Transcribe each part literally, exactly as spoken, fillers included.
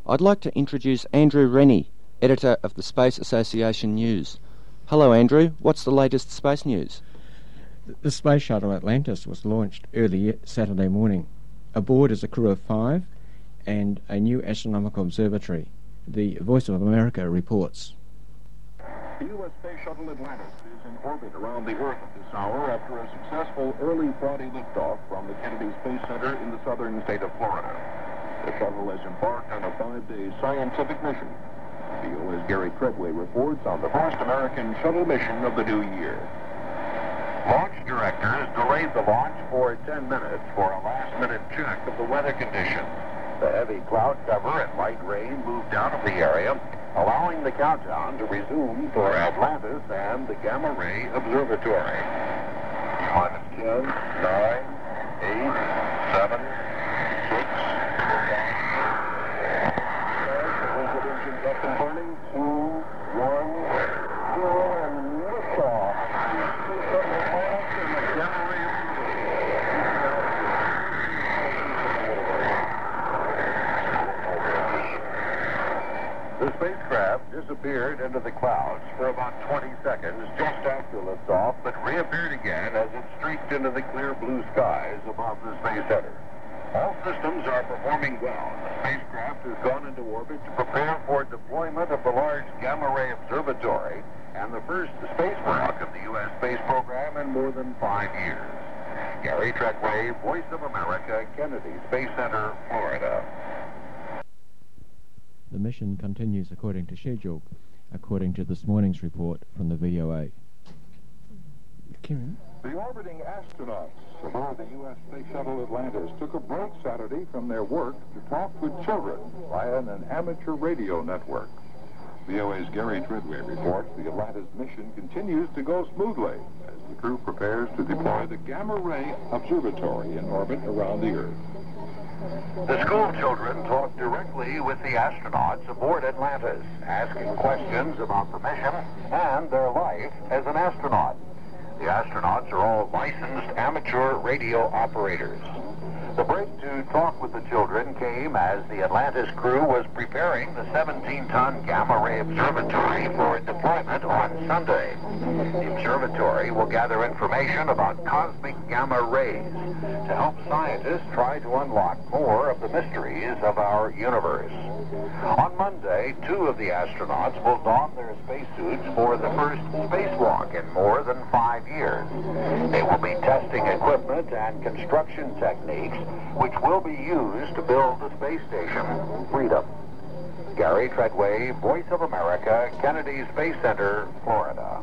I'd like to introduce Andrew Rennie, editor of the Space Association News. Hello Andrew, what's the latest space news? The Space Shuttle Atlantis was launched early Saturday morning. Aboard is a crew of five and a new astronomical observatory. The Voice of America reports. The U S Space Shuttle Atlantis is in orbit around the Earth at this hour after a successful early Friday liftoff from the Kennedy Space Center in the southern state of Florida. The shuttle has embarked on a five-day scientific mission. V O A's Gary Treadway reports on the first American shuttle mission of the new year. Launch directors delayed the launch for ten minutes for a last-minute check of the weather conditions. The heavy cloud cover and light rain moved out of the area, allowing the countdown to resume for Atlantis and the Gamma Ray Observatory. On ten, nine, eight, seven, six, five, engines up and burning, two, one, zero, and liftoff. The spacecraft disappeared into the clouds for about twenty seconds just after liftoff, but reappeared again as it streaked into the clear blue skies above the Space Center. All systems are performing well. The spacecraft has gone into orbit to prepare for deployment of the large Gamma Ray Observatory and the first spacewalk of the U S space program in more than five years. Gary Treadway, Voice of America, Kennedy Space Center, Florida. The mission continues according to schedule, according to this morning's report from the V O A. Kieran? The orbiting astronauts aboard the U S Space Shuttle Atlantis took a break Saturday from their work to talk with children via an amateur radio network. V O A's Gary Treadway reports the Atlantis mission continues to go smoothly as the crew prepares to deploy the Gamma Ray Observatory in orbit around the Earth. The school children talked directly with the astronauts aboard Atlantis, asking questions about the mission and their life as an astronaut. The astronauts are all licensed amateur radio operators. The break to talk with the children came as the Atlantis crew was preparing the seventeen-ton Gamma Ray Observatory for deployment on Sunday. The observatory will gather information about cosmic gamma rays to help scientists try to unlock more of the mysteries of our universe. On Monday, two of the astronauts will don their spacesuits for the first spacewalk in more than five years. They will be testing equipment and construction techniques which will be used to build the space station Freedom. Gary Treadway, Voice of America, Kennedy Space Center, Florida.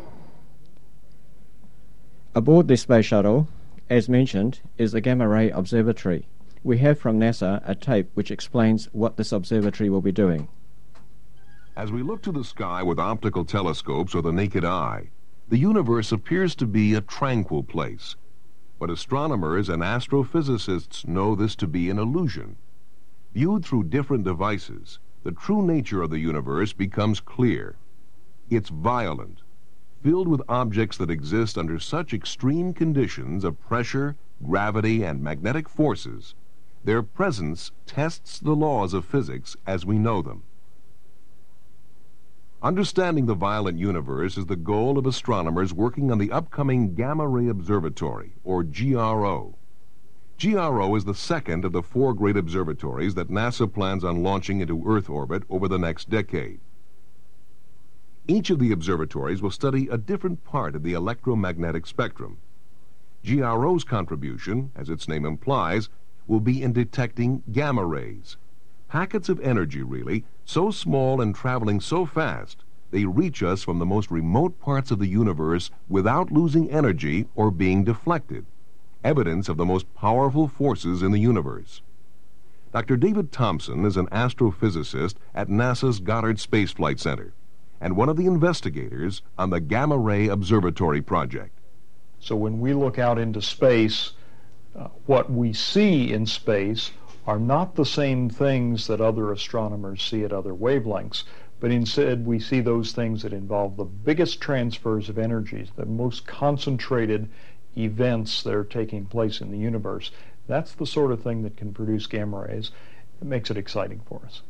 Aboard the Space Shuttle, as mentioned, is the Gamma Ray Observatory. We have from NASA a tape which explains what this observatory will be doing. As we look to the sky with optical telescopes or the naked eye, the universe appears to be a tranquil place. But astronomers and astrophysicists know this to be an illusion. Viewed through different devices, the true nature of the universe becomes clear. It's violent, filled with objects that exist under such extreme conditions of pressure, gravity, and magnetic forces. Their presence tests the laws of physics as we know them. Understanding the violent universe is the goal of astronomers working on the upcoming Gamma Ray Observatory, or G R O. G R O is the second of the four great observatories that NASA plans on launching into Earth orbit over the next decade. Each of the observatories will study a different part of the electromagnetic spectrum. G R O's contribution, as its name implies, will be in detecting gamma rays. Packets of energy, really, so small and traveling so fast, they reach us from the most remote parts of the universe without losing energy or being deflected. Evidence of the most powerful forces in the universe. Doctor David Thompson is an astrophysicist at NASA's Goddard Space Flight Center and one of the investigators on the Gamma Ray Observatory project. So when we look out into space, uh, what we see in space are not the same things that other astronomers see at other wavelengths, but instead we see those things that involve the biggest transfers of energies, the most concentrated events that are taking place in the universe. That's the sort of thing that can produce gamma rays. It makes it exciting for us.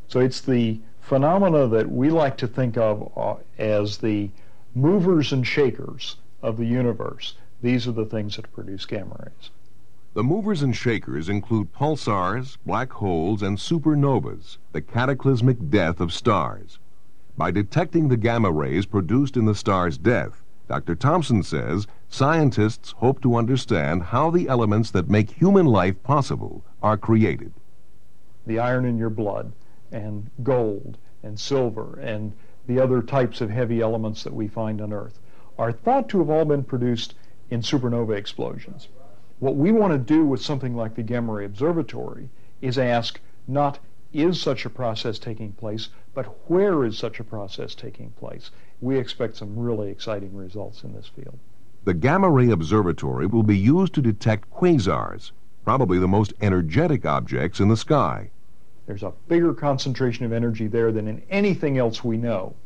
So it's the phenomena that we like to think of uh, as the movers and shakers of the universe. These are the things that produce gamma rays. The movers and shakers include pulsars, black holes, and supernovas, the cataclysmic death of stars. By detecting the gamma rays produced in the star's death, Doctor Thompson says scientists hope to understand how the elements that make human life possible are created. The iron in your blood, and gold, and silver, and the other types of heavy elements that we find on Earth are thought to have all been produced in supernova explosions. What we want to do with something like the Gamma Ray Observatory is ask not is such a process taking place, but where is such a process taking place? We expect some really exciting results in this field. The Gamma Ray Observatory will be used to detect quasars, probably the most energetic objects in the sky. There's a bigger concentration of energy there than in anything else we know.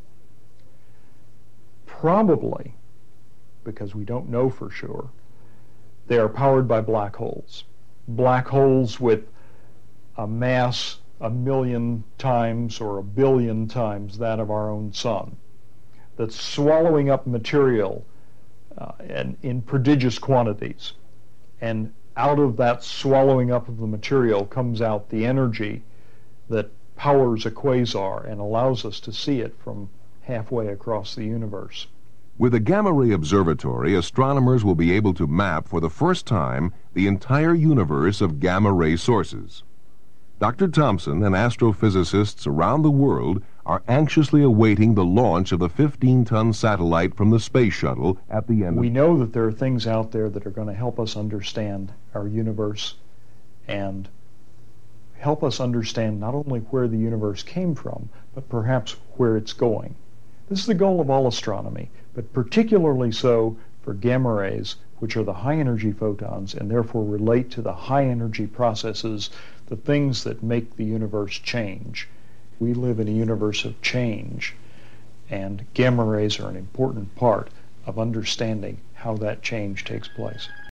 Probably, because we don't know for sure, they are powered by black holes. Black holes with a mass a million times or a billion times that of our own sun, that's swallowing up material uh, and in prodigious quantities. And out of that swallowing up of the material comes out the energy that powers a quasar and allows us to see it from halfway across the universe. With the Gamma Ray Observatory, astronomers will be able to map for the first time the entire universe of gamma ray sources. Doctor Thompson and astrophysicists around the world are anxiously awaiting the launch of the fifteen-ton satellite from the space shuttle at the end. We know that there are things out there that are going to help us understand our universe and help us understand not only where the universe came from, but perhaps where it's going. This is the goal of all astronomy, but particularly so for gamma rays, which are the high-energy photons and therefore relate to the high-energy processes, the things that make the universe change. We live in a universe of change, and gamma rays are an important part of understanding how that change takes place.